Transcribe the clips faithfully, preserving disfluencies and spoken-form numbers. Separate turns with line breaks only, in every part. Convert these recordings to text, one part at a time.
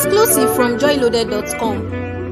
Exclusive from joy loaded dot com.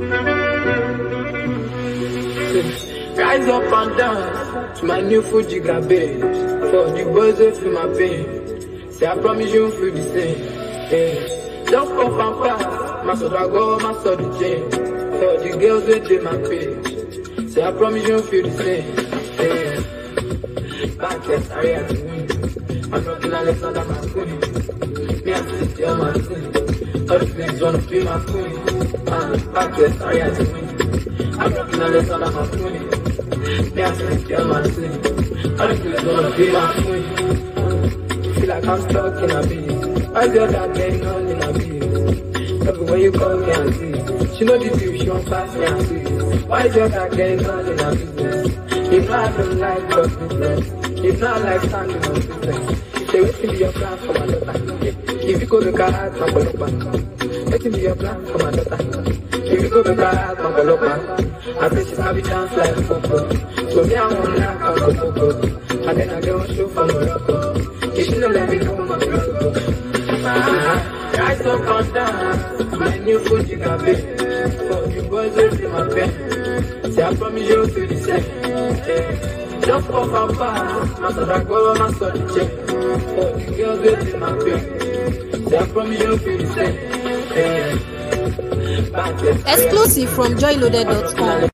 Rise up and dance to my new Fuji garbage. For the boys who feel my pain. Say I promise you feel the same. Yeah. Just pop and pass. My soda go, my soda chain. For the girls who take my page. Say I promise you feel the same. Yeah. Back yes, I have to win. I'm rocking Alexander McQueen. Me and City on my team. All the things wanna be my queen. Man, back yes, I have to win. I'm rocking Alexander McQueen. Me and City on my team. All the things wanna be my queen. Feel like I'm stuck in a beat. Why's your dad getting on in a beat? Everywhere you call me and see. She know the deal, she won't pass me and see. Why's your dad getting on in a business? If not, I don't like your business. If not, I like standing on business. Say, wait till your plan for my daughter. If you go to car, my bolopa. Wait till your plan for my daughter. If you go to car, my bolopa. I say she's happy dance like a popo. So me, I won't like a popo. And then I go show for Morocco. You shouldn't let me go, my brother. Rise up and down, my new Fuji garbage. For you boys who see my pain. Say I promise you to the same. Just off and pass, my soda go, my soda check. For the girls who see my pain. Say I promise you to the same.
Exclusive from joy loaded dot com.